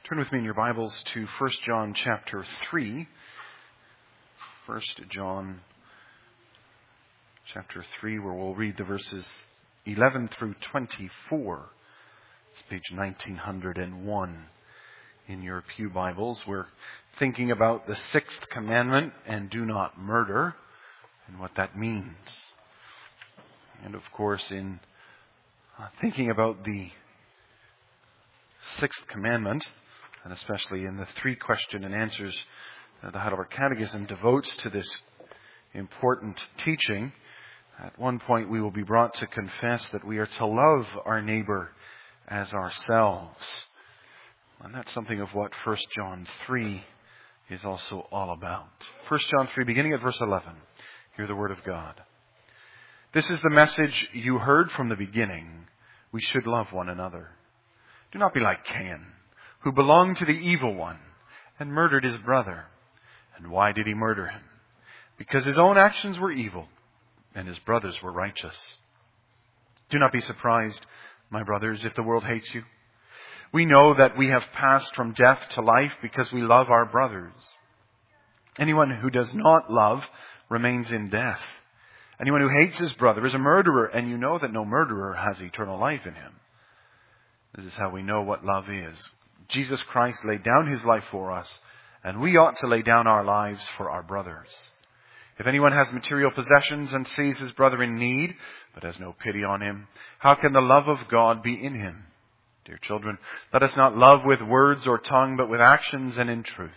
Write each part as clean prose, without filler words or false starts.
Turn with me in your Bibles to 1 John chapter 3. 1 John chapter 3, where we'll read the verses 11 through 24. It's page 1901 in your pew Bibles. We're thinking about the sixth commandment, and do not murder, and what that means. And of course, in thinking about the sixth commandment, and especially in the three question and answers the Heidelberg Catechism devotes to this important teaching, at one point we will be brought to confess that we are to love our neighbor as ourselves. And that's something of what 1 John 3 is also all about. 1 John 3, beginning at verse 11. Hear the word of God. This is the message you heard from the beginning. We should love one another. Do not be like Cain, who belonged to the evil one and murdered his brother. And why did he murder him? Because his own actions were evil and his brothers were righteous. Do not be surprised, my brothers, if the world hates you. We know that we have passed from death to life because we love our brothers. Anyone who does not love remains in death. Anyone who hates his brother is a murderer, and you know that no murderer has eternal life in him. This is how we know what love is. Jesus Christ laid down his life for us, and we ought to lay down our lives for our brothers. If anyone has material possessions and sees his brother in need, but has no pity on him, how can the love of God be in him? Dear children, let us not love with words or tongue, but with actions and in truth.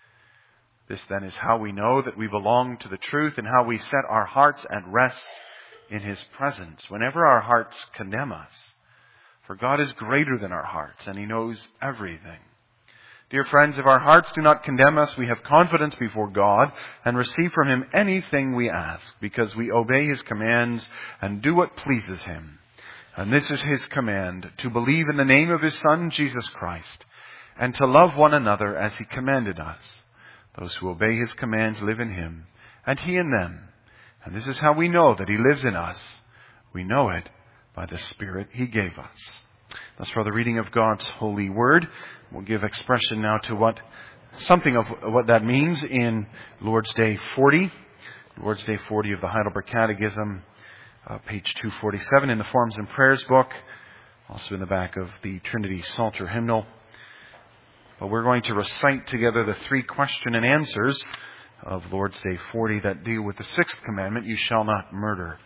This then is how we know that we belong to the truth, and how we set our hearts at rest in his presence whenever our hearts condemn us. For God is greater than our hearts, and he knows everything. Dear friends, if our hearts do not condemn us, we have confidence before God and receive from him anything we ask, because we obey his commands and do what pleases him. And this is his command, to believe in the name of his Son, Jesus Christ, and to love one another as he commanded us. Those who obey his commands live in him, and he in them. And this is how we know that he lives in us. We know it by the Spirit he gave us. That's for the reading of God's holy word. We'll give expression now to something of what that means in Lord's Day 40. Lord's Day 40 of the Heidelberg Catechism, page 247 in the Forms and Prayers book, also in the back of the Trinity Psalter hymnal. But we're going to recite together the three question and answers of Lord's Day 40 that deal with the sixth commandment, you shall not murder.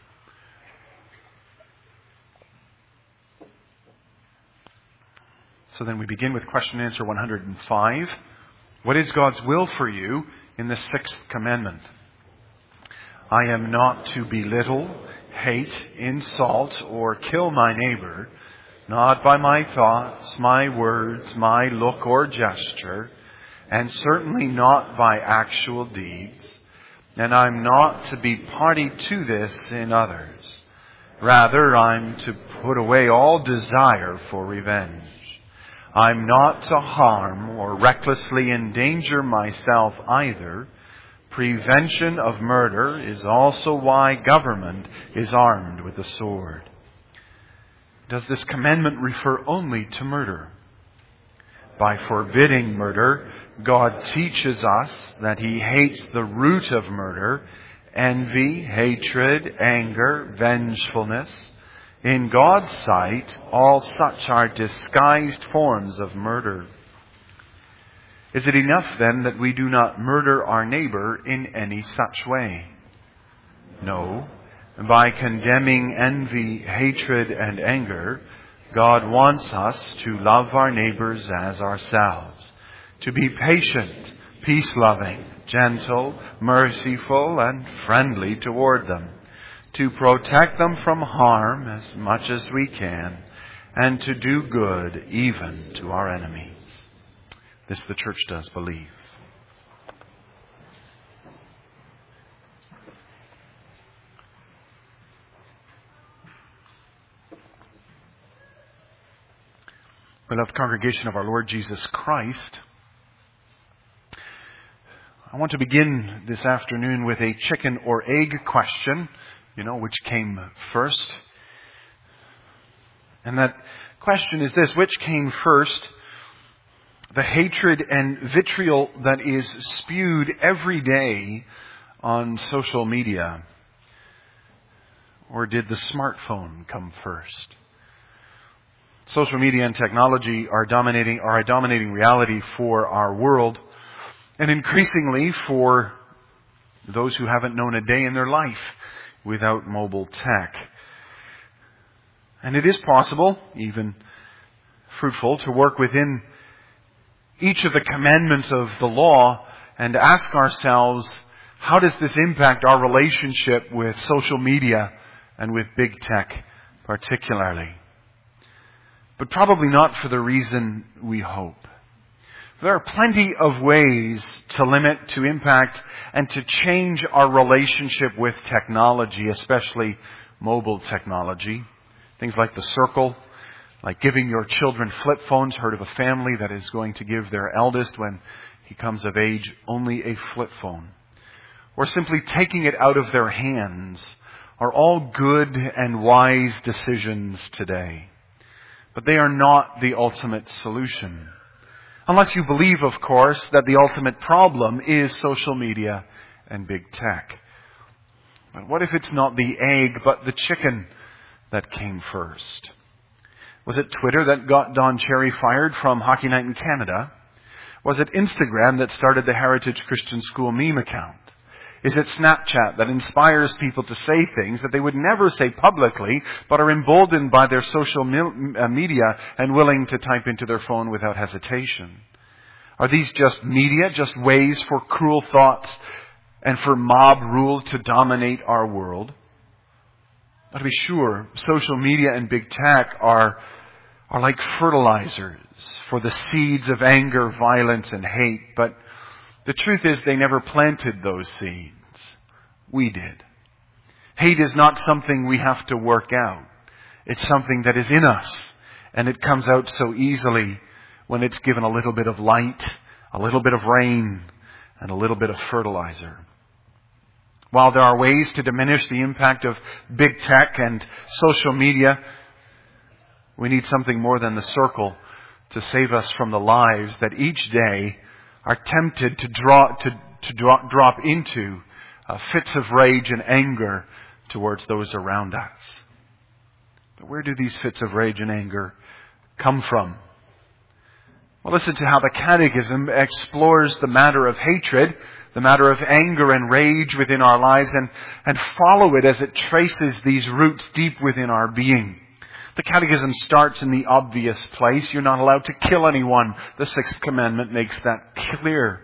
So then we begin with question and answer 105. What is God's will for you in the sixth commandment? I am not to belittle, hate, insult, or kill my neighbor, not by my thoughts, my words, my look or gesture, and certainly not by actual deeds. And I'm not to be party to this in others. Rather, I'm to put away all desire for revenge. I'm not to harm or recklessly endanger myself either. Prevention of murder is also why government is armed with the sword. Does this commandment refer only to murder? By forbidding murder, God teaches us that he hates the root of murder, envy, hatred, anger, vengefulness. In God's sight, all such are disguised forms of murder. Is it enough then that we do not murder our neighbor in any such way? No. By condemning envy, hatred, and anger, God wants us to love our neighbors as ourselves, to be patient, peace-loving, gentle, merciful, and friendly toward them, to protect them from harm as much as we can, and to do good even to our enemies. This the Church does believe. Beloved congregation of our Lord Jesus Christ, I want to begin this afternoon with a chicken or egg question. Which came first? And that question is this: which came first, the hatred and vitriol that is spewed every day on social media? Or did the smartphone come first? Social media and technology are a dominating reality for our world, and increasingly for those who haven't known a day in their life without mobile tech. And it is possible, even fruitful, to work within each of the commandments of the law and ask ourselves, how does this impact our relationship with social media and with big tech particularly? But probably not for the reason we hope. There are plenty of ways to limit, to impact, and to change our relationship with technology, especially mobile technology. Things like the circle, like giving your children flip phones. Heard of a family that is going to give their eldest, when he comes of age, only a flip phone. Or simply taking it out of their hands are all good and wise decisions today. But they are not the ultimate solution. Unless you believe, of course, that the ultimate problem is social media and big tech. But what if it's not the egg, but the chicken that came first? Was it Twitter that got Don Cherry fired from Hockey Night in Canada? Was it Instagram that started the Heritage Christian School meme account? Is it Snapchat that inspires people to say things that they would never say publicly, but are emboldened by their social media and willing to type into their phone without hesitation? Are these just media, just ways for cruel thoughts and for mob rule to dominate our world? Now, to be sure, social media and big tech are like fertilizers for the seeds of anger, violence, and hate, but the truth is they never planted those seeds. We did. Hate is not something we have to work out. It's something that is in us, and it comes out so easily when it's given a little bit of light, a little bit of rain, and a little bit of fertilizer. While there are ways to diminish the impact of big tech and social media, we need something more than the circle to save us from the lives that each day are tempted to drop into fits of rage and anger towards those around us. But where do these fits of rage and anger come from? Well, listen to how the Catechism explores the matter of hatred, the matter of anger and rage within our lives, and follow it as it traces these roots deep within our being. The Catechism starts in the obvious place. You're not allowed to kill anyone. The sixth commandment makes that clear.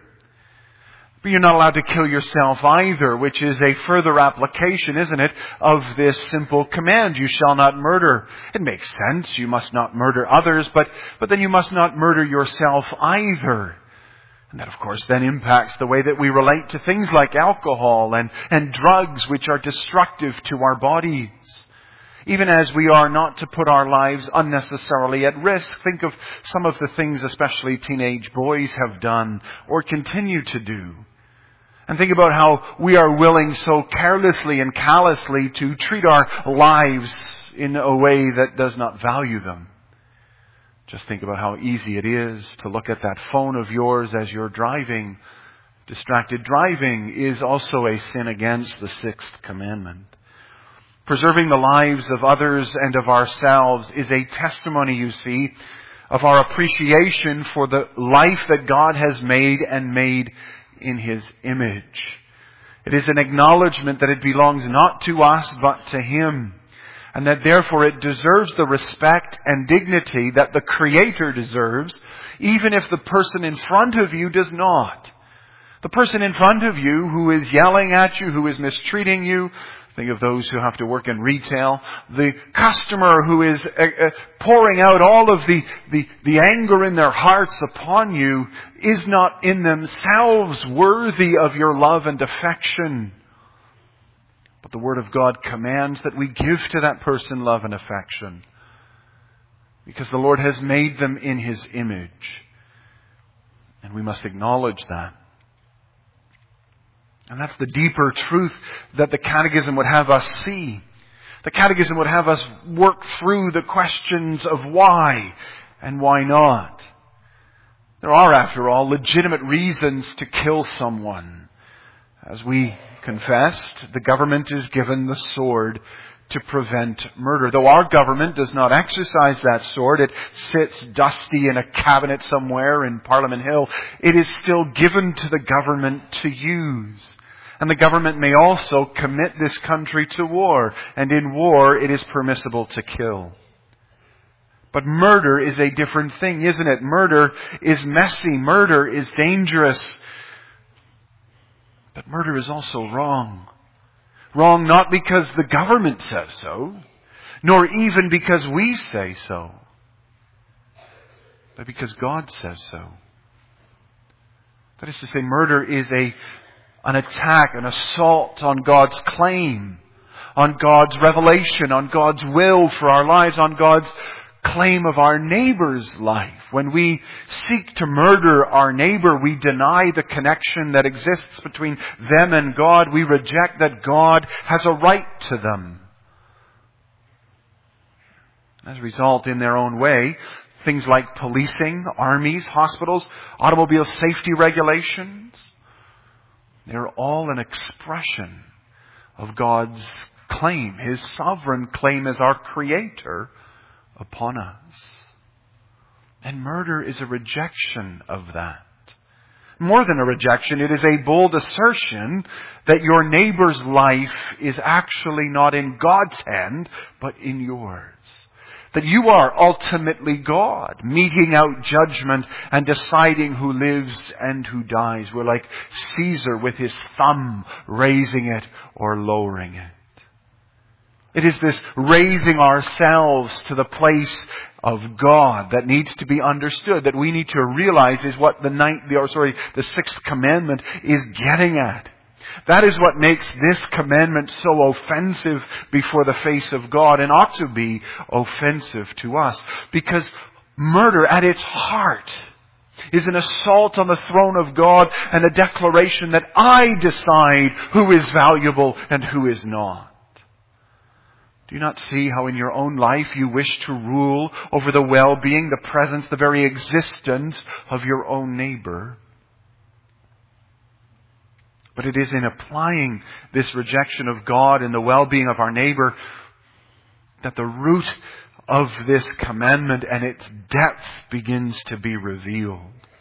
But you're not allowed to kill yourself either, which is a further application, isn't it, of this simple command, you shall not murder. It makes sense. You must not murder others, but then you must not murder yourself either. And that, of course, then impacts the way that we relate to things like alcohol and drugs, which are destructive to our bodies. Even as we are not to put our lives unnecessarily at risk. Think of some of the things especially teenage boys have done or continue to do. And think about how we are willing so carelessly and callously to treat our lives in a way that does not value them. Just think about how easy it is to look at that phone of yours as you're driving. Distracted driving is also a sin against the sixth commandment. Preserving the lives of others and of ourselves is a testimony, you see, of our appreciation for the life that God has made and made in His image. It is an acknowledgement that it belongs not to us but to Him, and that therefore it deserves the respect and dignity that the Creator deserves, even if the person in front of you does not. The person in front of you who is yelling at you, who is mistreating you, think of those who have to work in retail. The customer who is pouring out all of the anger in their hearts upon you is not in themselves worthy of your love and affection. But the Word of God commands that we give to that person love and affection, because the Lord has made them in His image. And we must acknowledge that. And that's the deeper truth that the Catechism would have us see. The Catechism would have us work through the questions of why and why not. There are, after all, legitimate reasons to kill someone. As we confessed, the government is given the sword to prevent murder. Though our government does not exercise that sword, it sits dusty in a cabinet somewhere in Parliament Hill, it is still given to the government to use. And the government may also commit this country to war, and in war it is permissible to kill. But murder is a different thing, isn't it? Murder is messy. Murder is dangerous. But murder is also wrong. Wrong not because the government says so, nor even because we say so, but because God says so. That is to say, murder is an attack, an assault on God's claim, on God's revelation, on God's will for our lives, on God's claim of our neighbor's life. When we seek to murder our neighbor, we deny the connection that exists between them and God. We reject that God has a right to them. As a result, in their own way, things like policing, armies, hospitals, automobile safety regulations, they're all an expression of God's claim, His sovereign claim as our Creator upon us. And murder is a rejection of that. More than a rejection, it is a bold assertion that your neighbor's life is actually not in God's hand, but in yours. That you are ultimately God, meting out judgment and deciding who lives and who dies. We're like Caesar with his thumb raising it or lowering it. It is this raising ourselves to the place of God that needs to be understood, that we need to realize is what the sixth commandment is getting at. That is what makes this commandment so offensive before the face of God, and ought to be offensive to us. Because murder at its heart is an assault on the throne of God and a declaration that I decide who is valuable and who is not. Do you not see how in your own life you wish to rule over the well-being, the presence, the very existence of your own neighbor? But it is in applying this rejection of God and the well-being of our neighbor that the root of this commandment and its depth begins to be revealed.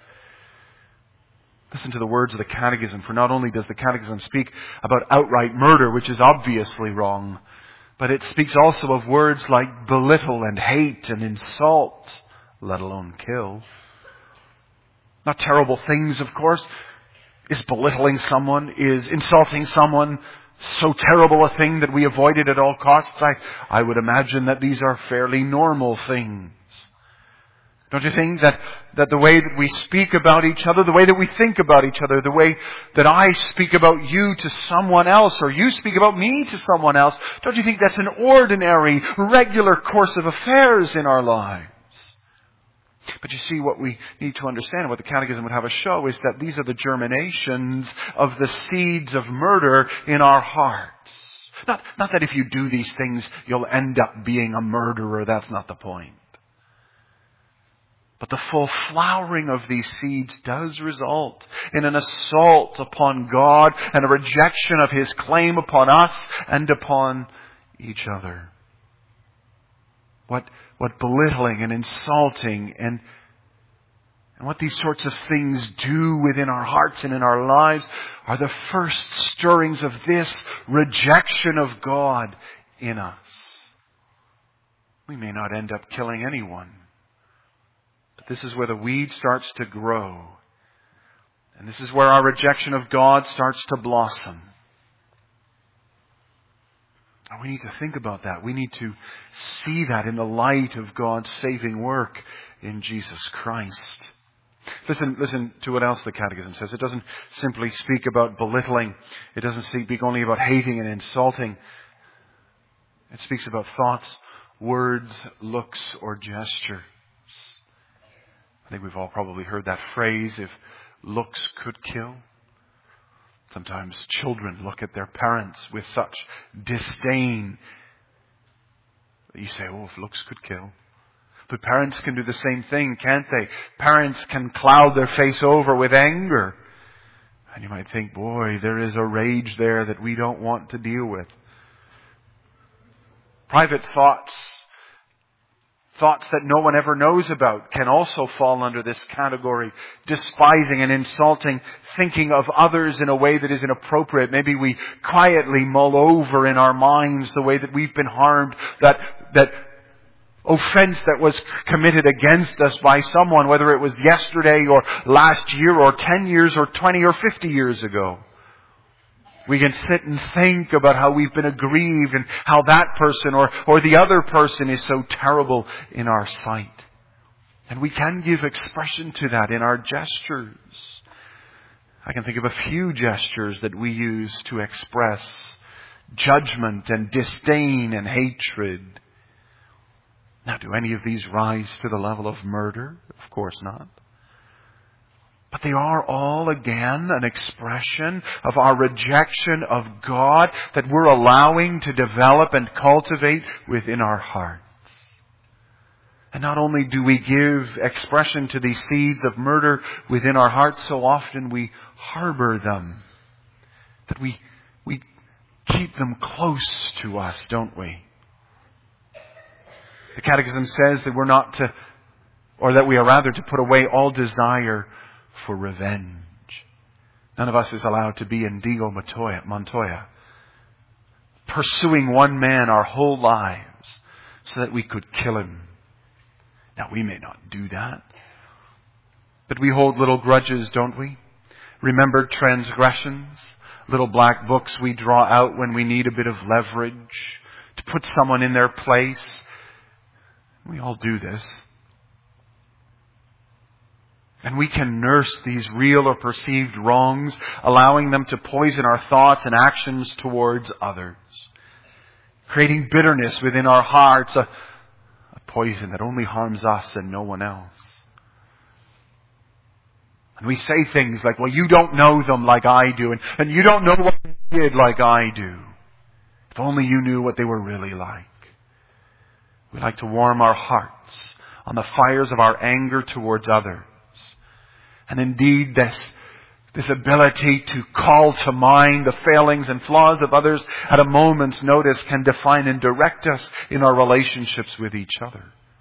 Listen to the words of the Catechism, for not only does the Catechism speak about outright murder, which is obviously wrong, but it speaks also of words like belittle and hate and insult, let alone kill. Not terrible things, of course. Is belittling someone, is insulting someone so terrible a thing that we avoid it at all costs? I would imagine that these are fairly normal things. Don't you think that the way that we speak about each other, the way that we think about each other, the way that I speak about you to someone else, or you speak about me to someone else, don't you think that's an ordinary, regular course of affairs in our lives? But you see, what we need to understand, what the Catechism would have us show, is that these are the germinations of the seeds of murder in our hearts. Not that if you do these things, you'll end up being a murderer. That's not the point. But the full flowering of these seeds does result in an assault upon God and a rejection of His claim upon us and upon each other. What belittling and insulting and what these sorts of things do within our hearts and in our lives are the first stirrings of this rejection of God in us. We may not end up killing anyone, but this is where the weed starts to grow. And this is where our rejection of God starts to blossom. We need to think about that. We need to see that in the light of God's saving work in Jesus Christ. Listen to what else the Catechism says. It doesn't simply speak about belittling. It doesn't speak only about hating and insulting. It speaks about thoughts, words, looks, or gestures. I think we've all probably heard that phrase, if looks could kill. Sometimes children look at their parents with such disdain that you say, oh, if looks could kill. But parents can do the same thing, can't they? Parents can cloud their face over with anger. And you might think, boy, there is a rage there that we don't want to deal with. Private thoughts that no one ever knows about, can also fall under this category. Despising and insulting, thinking of others in a way that is inappropriate. Maybe we quietly mull over in our minds the way that we've been harmed, that offense that was committed against us by someone, whether it was yesterday or last year or 10 years or 20 or 50 years ago. We can sit and think about how we've been aggrieved and how that person or the other person is so terrible in our sight. And we can give expression to that in our gestures. I can think of a few gestures that we use to express judgment and disdain and hatred. Now, do any of these rise to the level of murder? Of course not. But they are all, again, an expression of our rejection of God that we're allowing to develop and cultivate within our hearts. And not only do we give expression to these seeds of murder within our hearts, so often we harbor them. That we keep them close to us, don't we? The Catechism says that we're not to, or that we are rather to put away all desire for revenge. None of us is allowed to be Indigo Montoya, pursuing one man our whole lives so that we could kill him. Now, we may not do that, but we hold little grudges, don't we? Remembered transgressions, little black books we draw out when we need a bit of leverage to put someone in their place. We all do this. And we can nurse these real or perceived wrongs, allowing them to poison our thoughts and actions towards others. Creating bitterness within our hearts, a poison that only harms us and no one else. And we say things like, well, you don't know them like I do, and you don't know what they did like I do. If only you knew what they were really like. We like to warm our hearts on the fires of our anger towards others. And indeed, this ability to call to mind the failings and flaws of others at a moment's notice can define and direct us in our relationships with each other.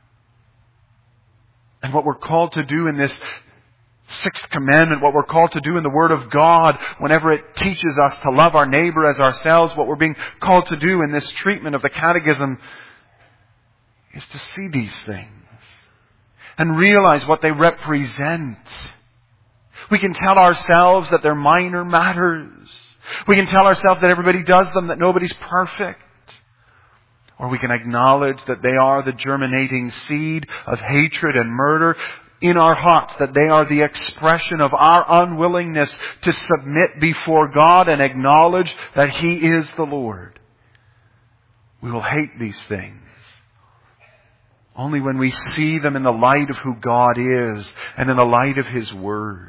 And what we're called to do in this sixth commandment, what we're called to do in the Word of God, whenever it teaches us to love our neighbor as ourselves, what we're being called to do in this treatment of the Catechism is to see these things and realize what they represent. We can tell ourselves that they're minor matters. We can tell ourselves that everybody does them, that nobody's perfect. Or we can acknowledge that they are the germinating seed of hatred and murder in our hearts, that they are the expression of our unwillingness to submit before God and acknowledge that He is the Lord. We will hate these things only when we see them in the light of who God is and in the light of His Word.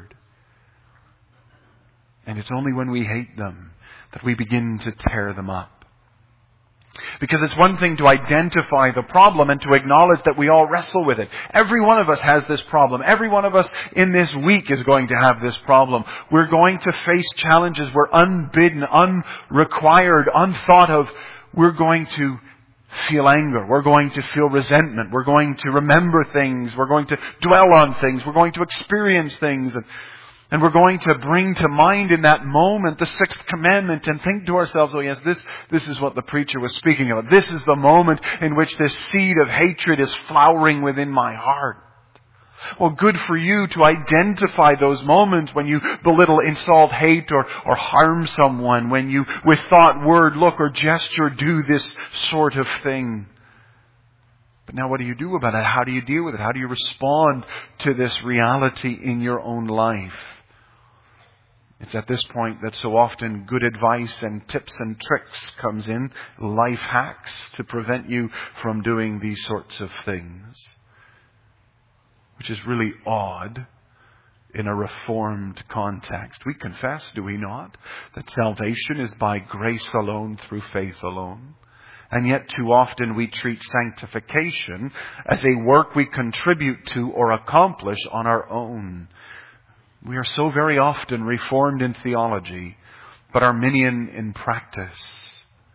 And it's only when we hate them that we begin to tear them up. Because it's one thing to identify the problem and to acknowledge that we all wrestle with it. Every one of us has this problem. Every one of us in this week is going to have this problem. We're going to face challenges we're unbidden, unrequired, unthought of. We're going to feel anger. We're going to feel resentment. We're going to remember things. We're going to dwell on things. We're going to experience things. And we're going to bring to mind in that moment the sixth commandment and think to ourselves, oh yes, this is what the preacher was speaking about. This is the moment in which this seed of hatred is flowering within my heart. Well, good for you to identify those moments when you belittle, insult, hate, or harm someone, when you, with thought, word, look, or gesture, do this sort of thing. But now what do you do about it? How do you deal with it? How do you respond to this reality in your own life? It's at this point that so often good advice and tips and tricks comes in, life hacks to prevent you from doing these sorts of things. Which is really odd in a Reformed context. We confess, do we not, that salvation is by grace alone, through faith alone. And yet too often we treat sanctification as a work we contribute to or accomplish on our own. We are so very often Reformed in theology, but Arminian in practice.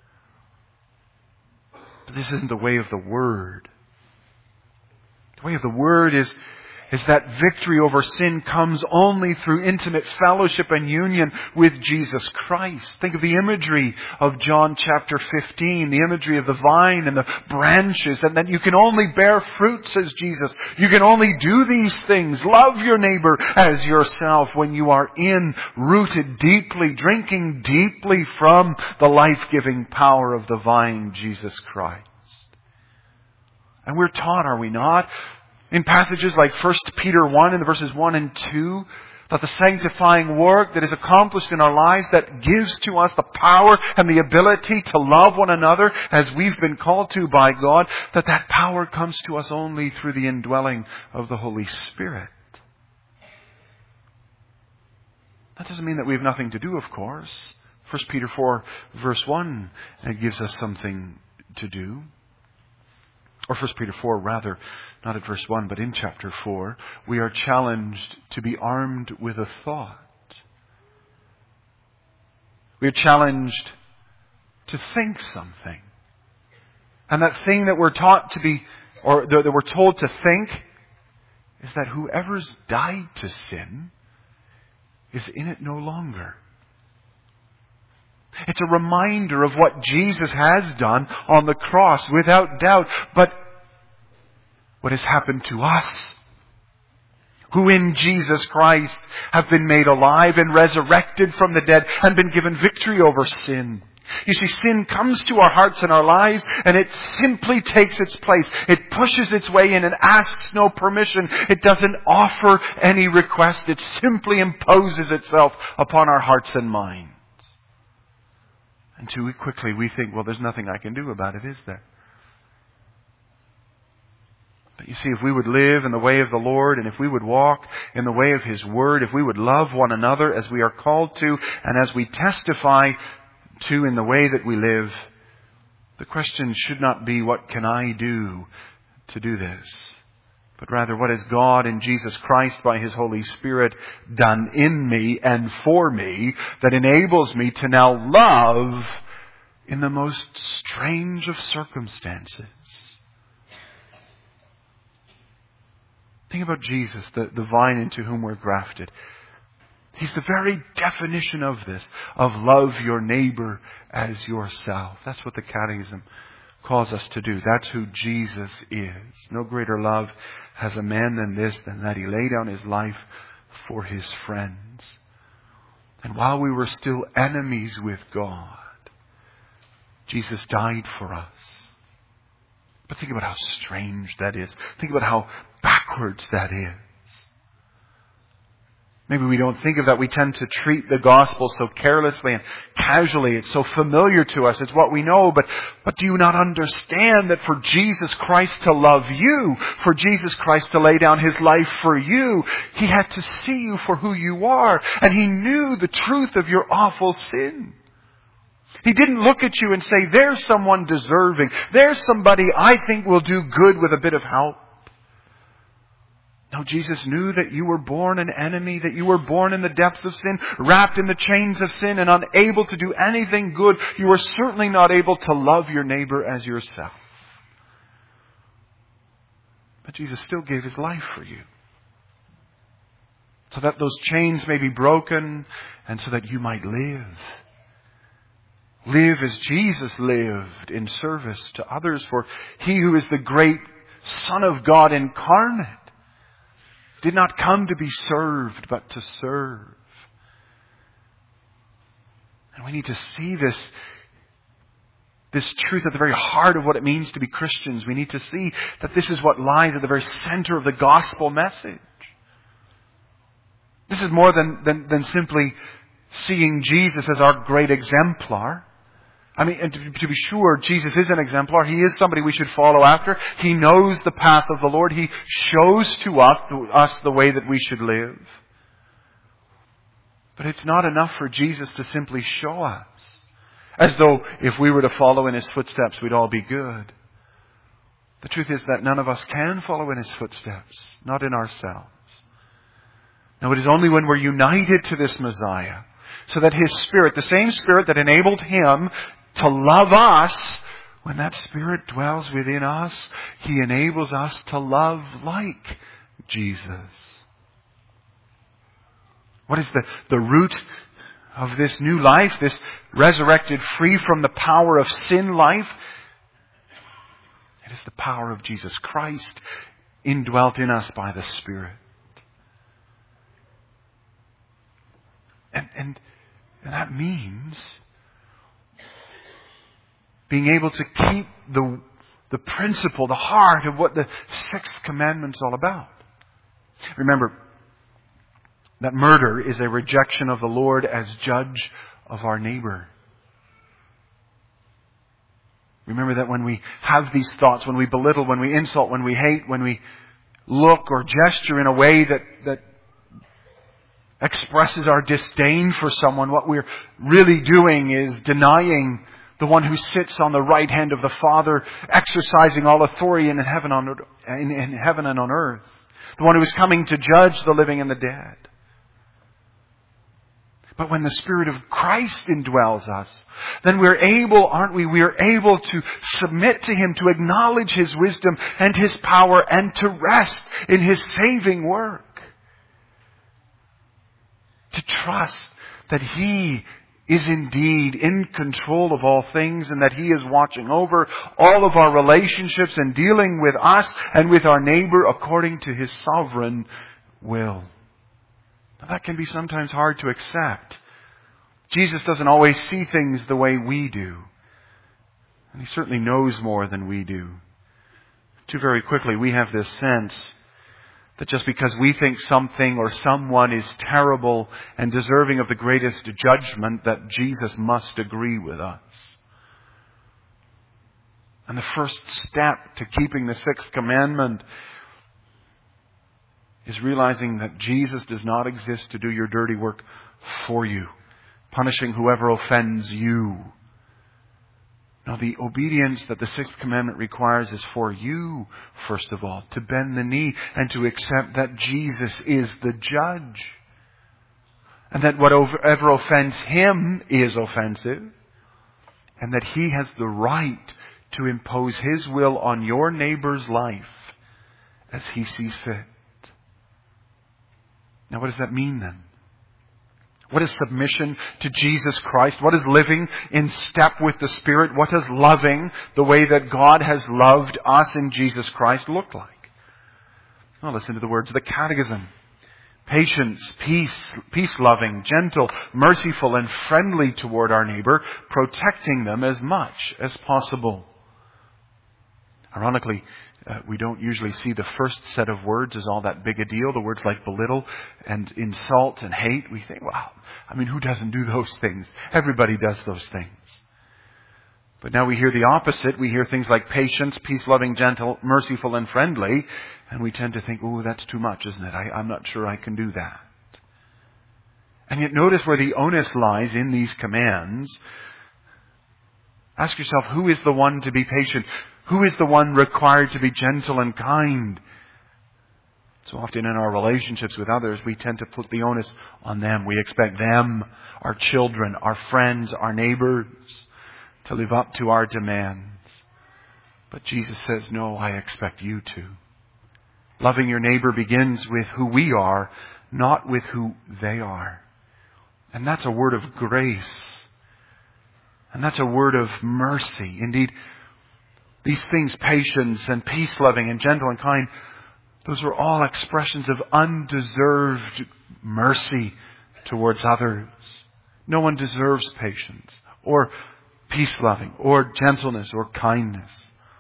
But this isn't the way of the Word. The way of the Word is that victory over sin comes only through intimate fellowship and union with Jesus Christ. Think of the imagery of John chapter 15, the imagery of the vine and the branches, and that you can only bear fruit, says Jesus. You can only do these things. Love your neighbor as yourself when you are rooted deeply, drinking deeply from the life-giving power of the vine, Jesus Christ. And we're taught, are we not, in passages like 1 Peter 1 in the verses 1 and 2, that the sanctifying work that is accomplished in our lives that gives to us the power and the ability to love one another as we've been called to by God, that power comes to us only through the indwelling of the Holy Spirit. That doesn't mean that we have nothing to do, of course. 1 Peter 4 verse 1 gives us something to do. Or 1 Peter 4, rather, not at verse 1, but in chapter 4, we are challenged to be armed with a thought. We are challenged to think something. And that thing that we're taught to be, or that we're told to think, is that whoever's died to sin is in it no longer. It's a reminder of what Jesus has done on the cross, without doubt. But what has happened to us, who in Jesus Christ have been made alive and resurrected from the dead and been given victory over sin. You see, sin comes to our hearts and our lives and it simply takes its place. It pushes its way in and asks no permission. It doesn't offer any request. It simply imposes itself upon our hearts and minds. And too quickly we think, well, there's nothing I can do about it, is there? But you see, if we would live in the way of the Lord, and if we would walk in the way of His Word, if we would love one another as we are called to, and as we testify to in the way that we live, the question should not be, what can I do to do this? But rather, what has God in Jesus Christ by His Holy Spirit done in me and for me that enables me to now love in the most strange of circumstances? Think about Jesus, the vine into whom we're grafted. He's the very definition of this, of love your neighbor as yourself. That's what the Catechism calls us to do. That's who Jesus is. No greater love has a man than this, than that He lay down His life for His friends. And while we were still enemies with God, Jesus died for us. But think about how strange that is. Think about how backwards that is. Maybe we don't think of that. We tend to treat the gospel so carelessly and casually. It's so familiar to us. It's what we know. But do you not understand that for Jesus Christ to love you, for Jesus Christ to lay down His life for you, He had to see you for who you are. And He knew the truth of your awful sin. He didn't look at you and say, there's someone deserving. There's somebody I think will do good with a bit of help. No, Jesus knew that you were born an enemy, that you were born in the depths of sin, wrapped in the chains of sin and unable to do anything good. You were certainly not able to love your neighbor as yourself. But Jesus still gave His life for you, so that those chains may be broken and so that you might live. Live as Jesus lived, in service to others. For He who is the great Son of God incarnate did not come to be served, but to serve. And we need to see this truth at the very heart of what it means to be Christians. We need to see that this is what lies at the very center of the gospel message. This is more than simply seeing Jesus as our great exemplar. I mean, and to be sure, Jesus is an exemplar. He is somebody we should follow after. He knows the path of the Lord. He shows to us the way that we should live. But it's not enough for Jesus to simply show us. As though if we were to follow in His footsteps, we'd all be good. The truth is that none of us can follow in His footsteps, not in ourselves. No, it is only when we're united to this Messiah, so that His Spirit, the same Spirit that enabled Him to love us, when that Spirit dwells within us, He enables us to love like Jesus. What is the root of this new life, this resurrected, free from the power of sin life? It is the power of Jesus Christ indwelt in us by the Spirit. And that means being able to keep the principle, the heart of what the sixth commandment is all about. Remember that murder is a rejection of the Lord as judge of our neighbor. Remember that when we have these thoughts, when we belittle, when we insult, when we hate, when we look or gesture in a way that expresses our disdain for someone, what we're really doing is denying the one who sits on the right hand of the Father, exercising all authority in heaven and on earth. The one who is coming to judge the living and the dead. But when the Spirit of Christ indwells us, then we're able, aren't we? We are able to submit to Him, to acknowledge His wisdom and His power, and to rest in His saving work. To trust that He is indeed in control of all things, and that He is watching over all of our relationships and dealing with us and with our neighbor according to His sovereign will. Now, that can be sometimes hard to accept. Jesus doesn't always see things the way we do. And He certainly knows more than we do. Too very quickly we have this sense that just because we think something or someone is terrible and deserving of the greatest judgment, that Jesus must agree with us. And the first step to keeping the sixth commandment is realizing that Jesus does not exist to do your dirty work for you, punishing whoever offends you. No, the obedience that the sixth commandment requires is for you, first of all, to bend the knee and to accept that Jesus is the judge. And that whatever offends Him is offensive. And that He has the right to impose His will on your neighbor's life as He sees fit. Now, what does that mean then? What is submission to Jesus Christ? What is living in step with the Spirit? What does loving the way that God has loved us in Jesus Christ look like? Well, listen to the words of the Catechism. Patience, peace-loving, gentle, merciful, and friendly toward our neighbor, protecting them as much as possible. Ironically, we don't usually see the first set of words as all that big a deal. The words like belittle and insult and hate. We think, wow, who doesn't do those things? Everybody does those things. But now we hear the opposite. We hear things like patience, peace-loving, gentle, merciful, and friendly. And we tend to think, oh, that's too much, isn't it? I'm not sure I can do that. And yet notice where the onus lies in these commands. Ask yourself, who is the one to be patient? Who is the one required to be gentle and kind? So often in our relationships with others, we tend to put the onus on them. We expect them, our children, our friends, our neighbors, to live up to our demands. But Jesus says, no, I expect you to. Loving your neighbor begins with who we are, not with who they are. And that's a word of grace. And that's a word of mercy. Indeed, these things, patience and peace-loving and gentle and kind, those are all expressions of undeserved mercy towards others. No one deserves patience or peace-loving or gentleness or kindness.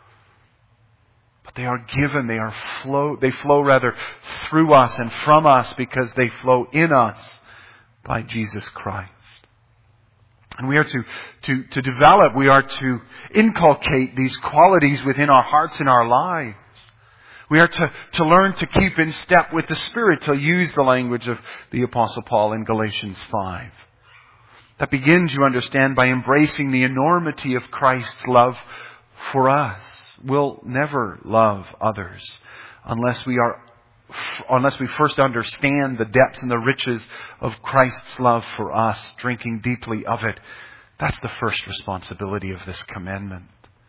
But they are given, they flow rather through us and from us because they flow in us by Jesus Christ. And we are to develop, we are to inculcate these qualities within our hearts and our lives. We are to learn to keep in step with the Spirit, to use the language of the Apostle Paul in Galatians 5. That begins, you understand, by embracing the enormity of Christ's love for us. We'll never love others unless we first understand the depths and the riches of Christ's love for us, drinking deeply of it. That's the first responsibility of this commandment.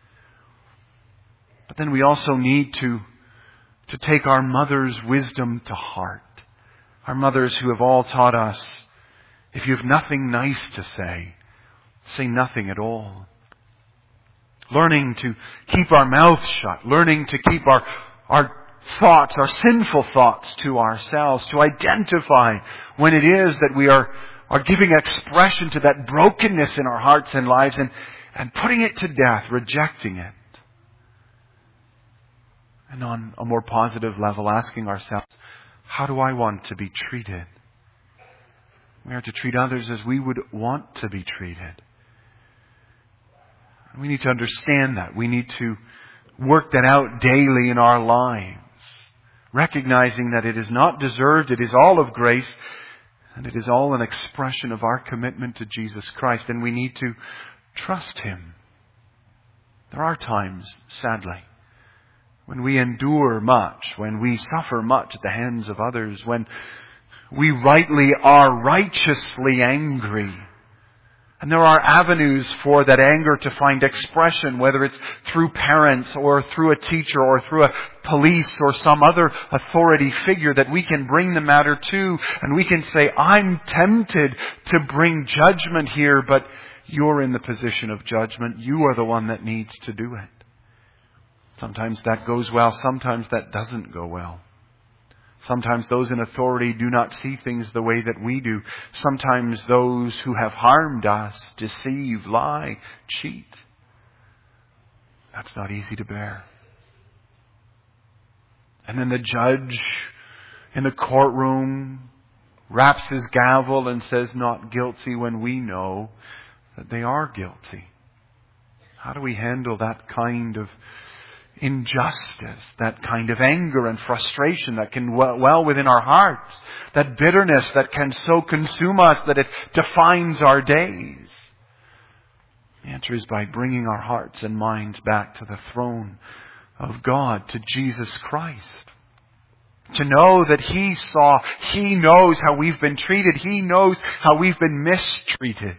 But then we also need to take our mother's wisdom to heart. Our mothers who have all taught us, if you have nothing nice to say nothing at all. Learning to keep our mouths shut. Learning to keep our thoughts, our sinful thoughts to ourselves. To identify when it is that we are giving expression to that brokenness in our hearts and lives and putting it to death, rejecting it. And on a more positive level, asking ourselves, how do I want to be treated? We are to treat others as we would want to be treated. We need to understand that. We need to work that out daily in our lives, recognizing that it is not deserved, it is all of grace, and it is all an expression of our commitment to Jesus Christ, and we need to trust Him. There are times, sadly, when we endure much, when we suffer much at the hands of others, when we rightly are righteously angry. And there are avenues for that anger to find expression, whether it's through parents or through a teacher or through a police or some other authority figure that we can bring the matter to. And we can say, I'm tempted to bring judgment here, but you're in the position of judgment. You are the one that needs to do it. Sometimes that goes well, sometimes that doesn't go well. Sometimes those in authority do not see things the way that we do. Sometimes those who have harmed us deceive, lie, cheat. That's not easy to bear. And then the judge in the courtroom raps his gavel and says, not guilty, when we know that they are guilty. How do we handle that kind of injustice, that kind of anger and frustration that can well within our hearts, that bitterness that can so consume us that it defines our days? The answer is by bringing our hearts and minds back to the throne of God, to Jesus Christ. To know that He knows how we've been treated. He knows how we've been mistreated.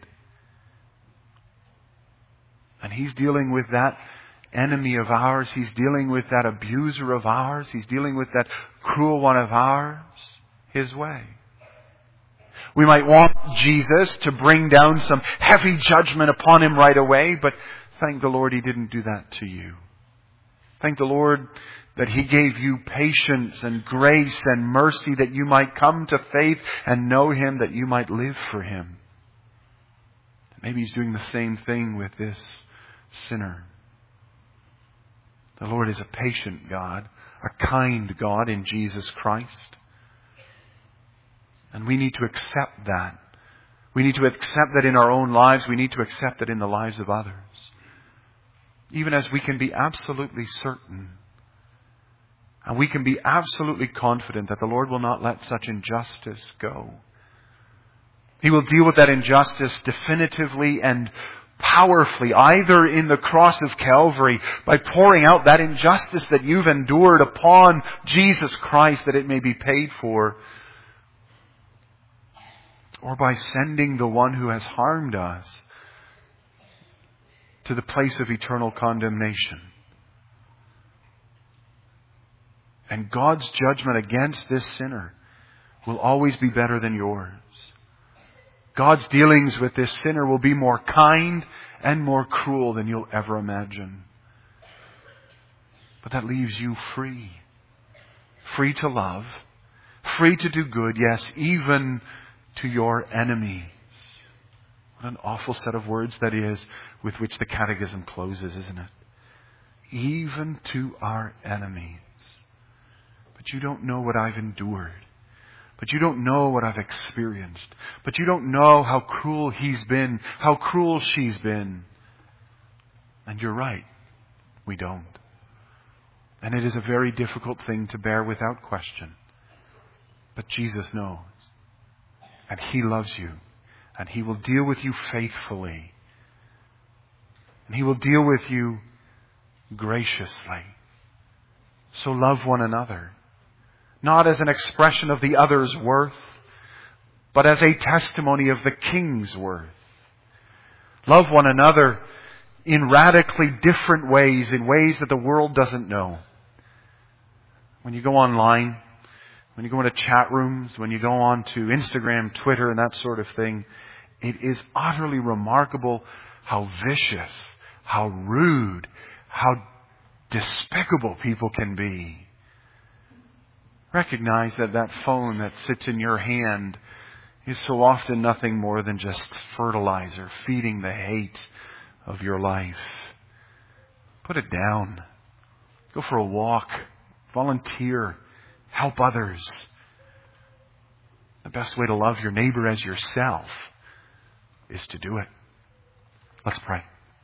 And He's dealing with that enemy of ours. He's dealing with that abuser of ours. He's dealing with that cruel one of ours, His way. We might want Jesus to bring down some heavy judgment upon him right away, but thank the Lord He didn't do that to you. Thank the Lord that He gave you patience and grace and mercy that you might come to faith and know Him, that you might live for Him. Maybe He's doing the same thing with this sinner. The Lord is a patient God, a kind God in Jesus Christ. And we need to accept that. We need to accept that in our own lives. We need to accept that in the lives of others. Even as we can be absolutely certain and we can be absolutely confident that the Lord will not let such injustice go. He will deal with that injustice definitively and powerfully, either in the cross of Calvary, by pouring out that injustice that you've endured upon Jesus Christ that it may be paid for, or by sending the one who has harmed us to the place of eternal condemnation. And God's judgment against this sinner will always be better than yours. God's dealings with this sinner will be more kind and more cruel than you'll ever imagine. But that leaves you free. Free to love. Free to do good. Yes, even to your enemies. What an awful set of words that is with which the Catechism closes, isn't it? Even to our enemies. But you don't know what I've endured. But you don't know what I've experienced. But you don't know how cruel he's been, how cruel she's been. And you're right. We don't. And it is a very difficult thing to bear without question. But Jesus knows. And He loves you. And He will deal with you faithfully. And He will deal with you graciously. So love one another. Not as an expression of the other's worth, but as a testimony of the King's worth. Love one another in radically different ways, in ways that the world doesn't know. When you go online, when you go into chat rooms, when you go on to Instagram, Twitter, and that sort of thing, it is utterly remarkable how vicious, how rude, how despicable people can be. Recognize that that phone that sits in your hand is so often nothing more than just fertilizer, feeding the hate of your life. Put it down. Go for a walk. Volunteer. Help others. The best way to love your neighbor as yourself is to do it. Let's pray.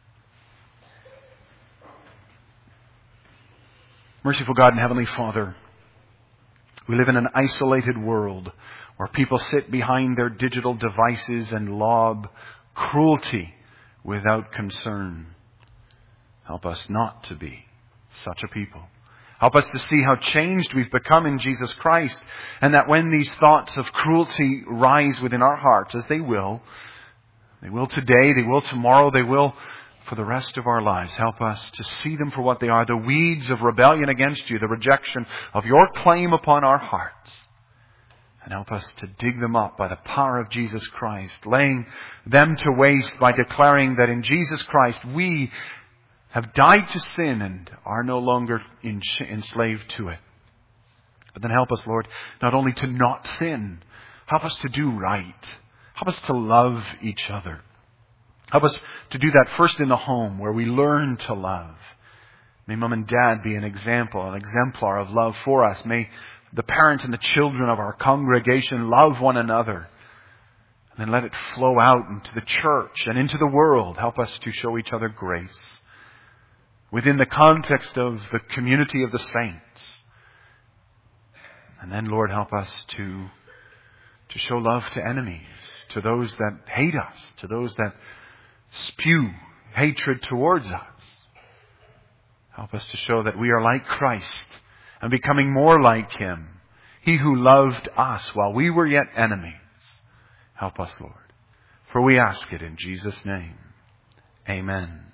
Merciful God and Heavenly Father, we live in an isolated world where people sit behind their digital devices and lob cruelty without concern. Help us not to be such a people. Help us to see how changed we've become in Jesus Christ, and that when these thoughts of cruelty rise within our hearts, as they will today, they will tomorrow, they will for the rest of our lives. Help us to see them for what they are, the weeds of rebellion against you, the rejection of your claim upon our hearts. And help us to dig them up by the power of Jesus Christ, laying them to waste by declaring that in Jesus Christ we have died to sin and are no longer enslaved to it. But then help us, Lord, not only to not sin, help us to do right. Help us to love each other. Help us to do that first in the home where we learn to love. May Mom and Dad be an example, an exemplar of love for us. May the parents and the children of our congregation love one another. And then let it flow out into the church and into the world. Help us to show each other grace within the context of the community of the saints. And then, Lord, help us to show love to enemies, to those that hate us, to those that spew hatred towards us. Help us to show that we are like Christ and becoming more like Him. He who loved us while we were yet enemies. Help us, Lord. For we ask it in Jesus' name. Amen.